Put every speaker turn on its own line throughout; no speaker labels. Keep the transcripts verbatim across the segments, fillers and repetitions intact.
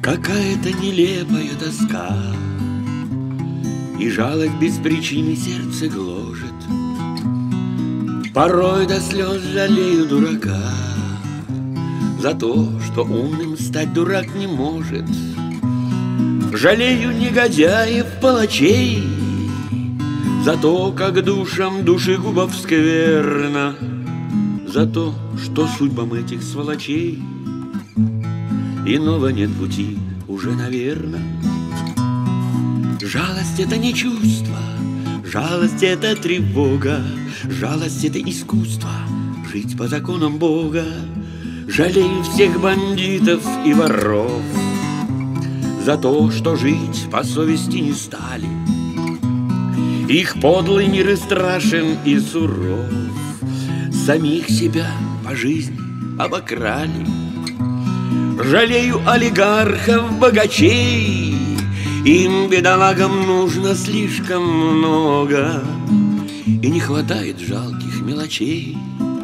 Какая-то нелепая тоска, и жалость без причины сердце гложет. Порой до слез жалею дурака за то, что умным стать дурак не может. Жалею негодяев, палачей за то, как душам душегубов скверно, за то, что судьбам этих сволочей иного нет пути уже, наверно. Жалость — это не чувство, жалость — это тревога, жалость — это искусство жить по законам Бога. Жалею всех бандитов и воров за то, что жить по совести не стали. Их подлый мир и страшен, и суров, самих себя по жизни обокрали. Жалею олигархов, богачей, им, бедолагам, нужно слишком много, и не хватает жалких мелочей,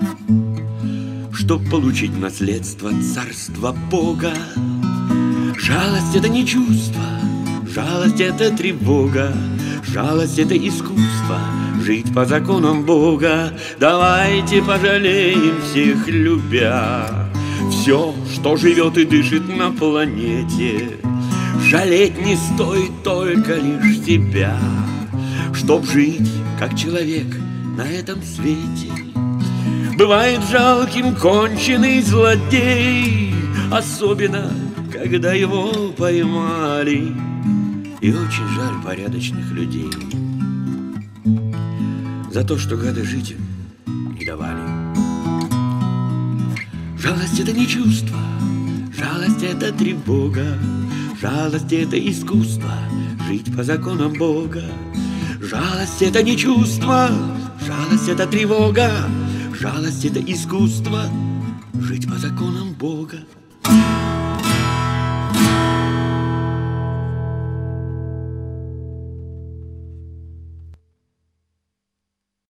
чтоб получить наследство царства Бога. Жалость — это не чувство, жалость — это тревога, жалость — это искусство жить по законам Бога. Давайте пожалеем всех, любя все, что живет и дышит на планете. Жалеть не стоит только лишь себя, чтоб жить как человек на этом свете. Бывает жалким конченый злодей, особенно когда его поймали, и очень жаль порядочных людей за то, что гады жить им не давали. Жалость — это не чувство, жалость — это тревога, жалость — это искусство жить по законам Бога. Жалость — это не чувство, жалость — это тревога, жалость — это искусство жить по законам Бога.